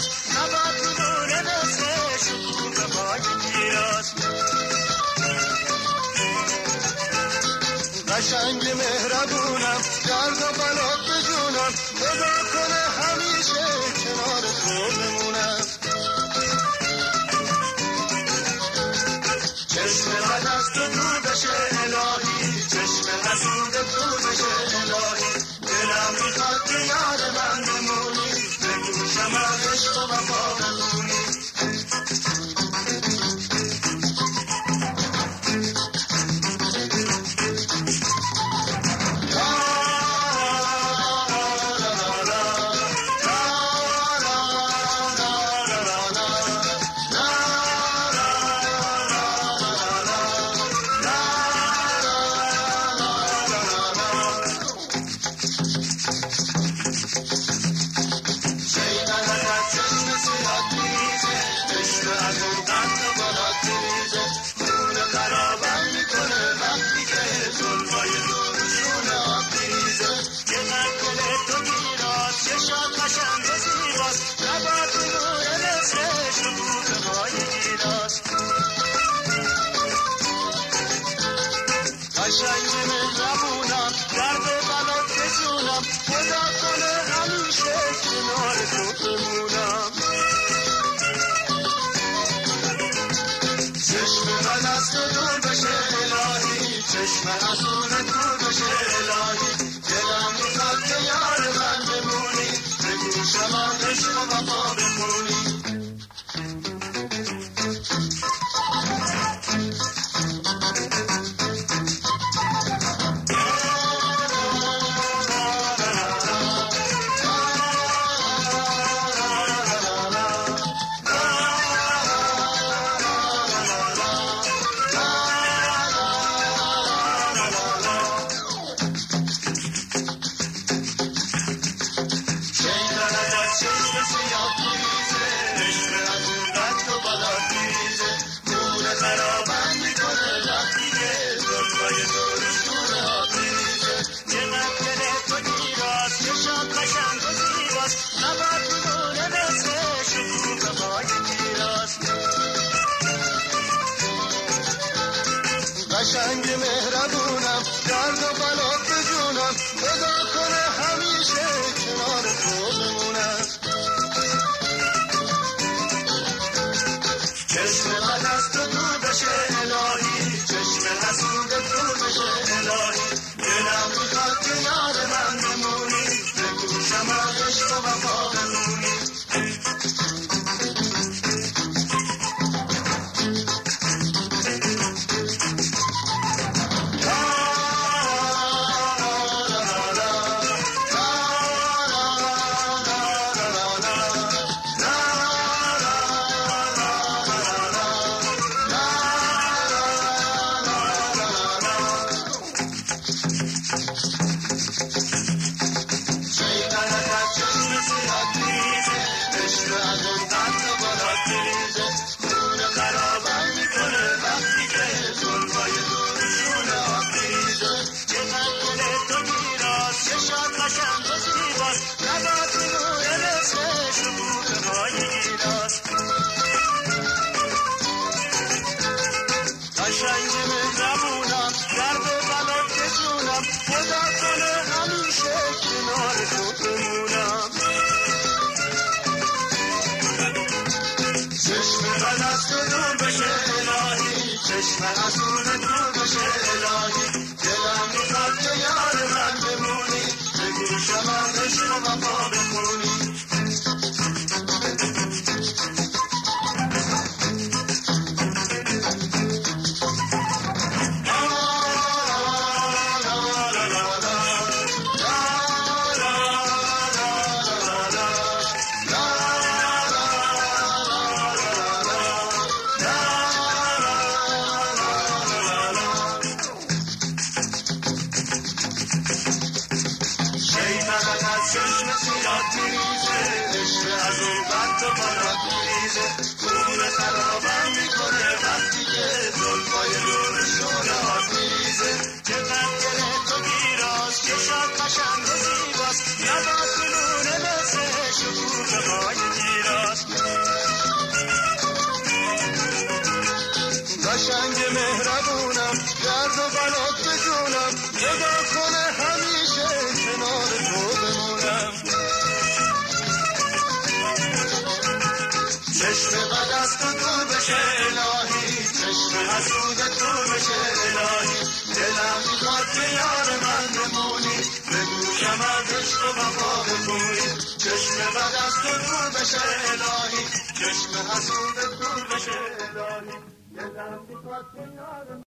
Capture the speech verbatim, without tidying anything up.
زیباست، نبات میمونه مثل شکوفه پای گیراست. قشنگ مهربونم، درد و بلات به جونم، خدا کنه همیشه کنار تو بمونم. چشم من از تو دور بشه الهی، چشم حسود دور بشه الهی، دلم میخواد که یاد من بمونی، به گوشم از عشق و وفا بخونی. قشنگ مهربونم، درد و بلات به جونم، خدا کنه همیشه کنار تو بمونم. چشم من از تو دور بشه الهی، چشم حسود دور بشه الهی، دلم میخواد که یاد من بمونی، به گوشم از عشق و وفا بمونی. چشم حسود دور بشه الهی، دلم میخواد که یاد من بمونی، به گوشم از عشق و وفا بخونی. نبات میمونه مثل شکوفه پای گیراست. از تو دور بشه الهی، چشم حسودت دور بشه الهی. دلم میخواد که یار من بمونی، به گوشم از عشق و وفا بگویی. چشم بد از تو دور بشه الهی، چشم حسودت دور بشه الهی. دلم میخواد که یار